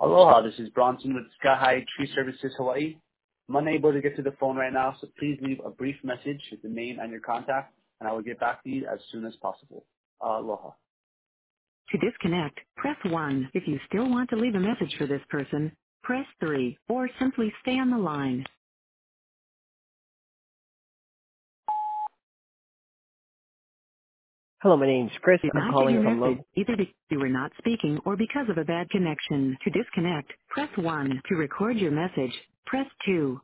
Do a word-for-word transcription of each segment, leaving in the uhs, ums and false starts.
Aloha, this is Bronson with Sky High Tree Services Hawaii. I'm unable to get to the phone right now, so please leave a brief message with the name and your contact, and I will get back to you as soon as possible. Aloha. To disconnect, press one. If you still want to leave a message for this person, press three, or simply stay on the line. Hello, my name's Chris. Did I'm not get calling your from message, Local. either because you were not speaking or because of a bad connection. To disconnect, press one. To record your message, press two.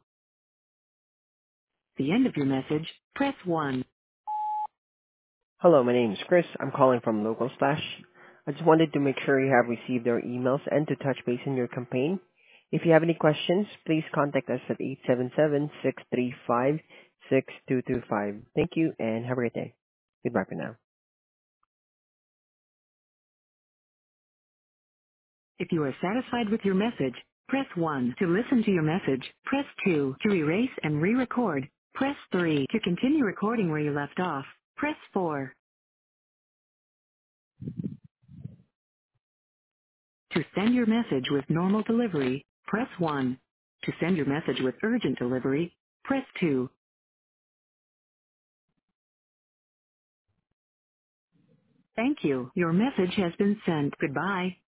The end of your message, press one. Hello, my name's Chris. I'm calling from Local Slash. I just wanted to make sure you have received our emails and to touch base in your campaign. If you have any questions, please contact us at eight seven seven, six three five, six two two five. Thank you and have a great day. Goodbye for now. If you are satisfied with your message, press one. To listen to your message, press two. To erase and re-record, press three. To continue recording where you left off, press four. To send your message with normal delivery, press one. To send your message with urgent delivery, press two. Thank you. Your message has been sent. Goodbye.